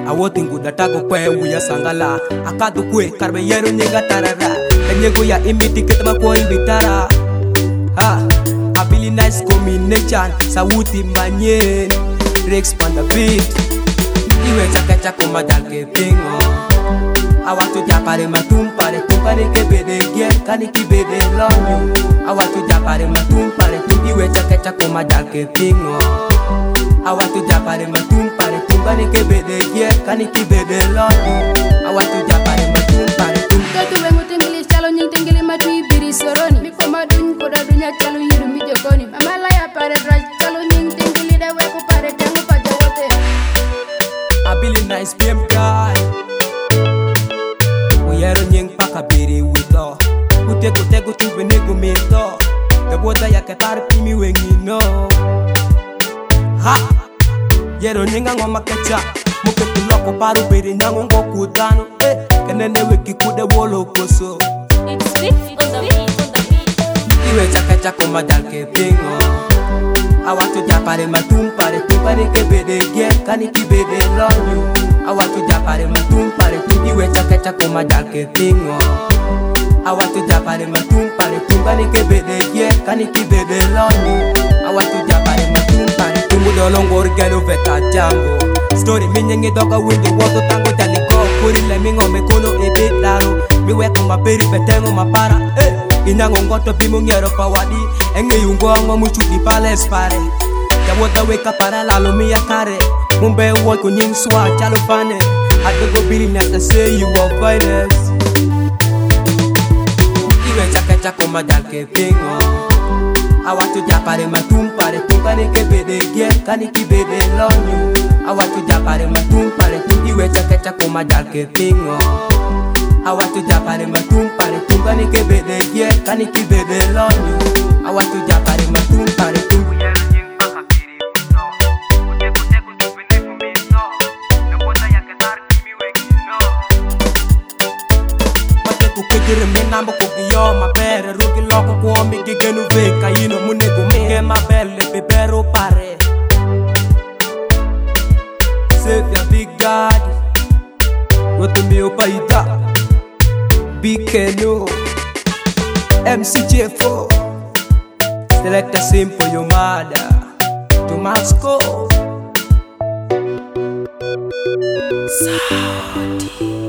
awoti nguda tago kwe wuya sangala akadu kwe karbe yero nyega tarara kanyego ya imiti ketama ko imbitara ha abili nice combination sawuti manyen Rex panda beat iwe chakacha koma dalke pingo awatu japare matumpare tumpare kebede gier kaniki bede lonyo awatu japare matumpare iwe chakacha koma dalke pingo awatu japare matumpare tumpare kebede gier kaniki bede lonyo awatu japare matumpare katu wengu tingili chalo nying tingili matui biri soroni mi koma duny koda dunya chalo yiru mi jokoni mamala ya pare raj chalo nying tingili da weku pare tengu paja wote abili nice PM guy yero nying paka biri wito kuteko tube nego mito kabota ya ketar pimi wengino ha yero nyinga ngoma kecha muketu loko paru biri nyango ngoku dano kenene weki kude wolo koso it's big on the beat iwe chakacha koma dalke pingo awatu japare matumpare tumpare kebede gier kaniki bede lonyo awatu japare matumpare iwe chakacha koma dalke pingo awatu japare matumpare tumpare kebede gier kaniki bede lonyo awatu japare matumpare tumbu dolongor gelo veta jambo story minyengi doka wingi woto tango jaliko kuri le mingo mekono ebe daro mi weko maperi betengo mapara inyango ngoto pimo ngero pawadi enge yungo ngo muchudi pales pare jawota weka para la lomia kare mumbe wo ko nyin swa chalo fane adogo biri na say you are finest iwe chakacha koma dalke pingo awatu japare matumpare tumpare kebede gier kaniki bede lonyo awatu japare matumpare iwe chakacha koma dalke pingo awatu japare matumpare tumpare kebede gier kaniki bede lonyo awatu japare matumpare kukujire minambo kukiyo mabere rugi loko kuomi gigenu veka yino munego mege mabele bibero pare save ya big daddy wotumi opaida bikeno MCJ4 select a simple your mother to Moscow Saudi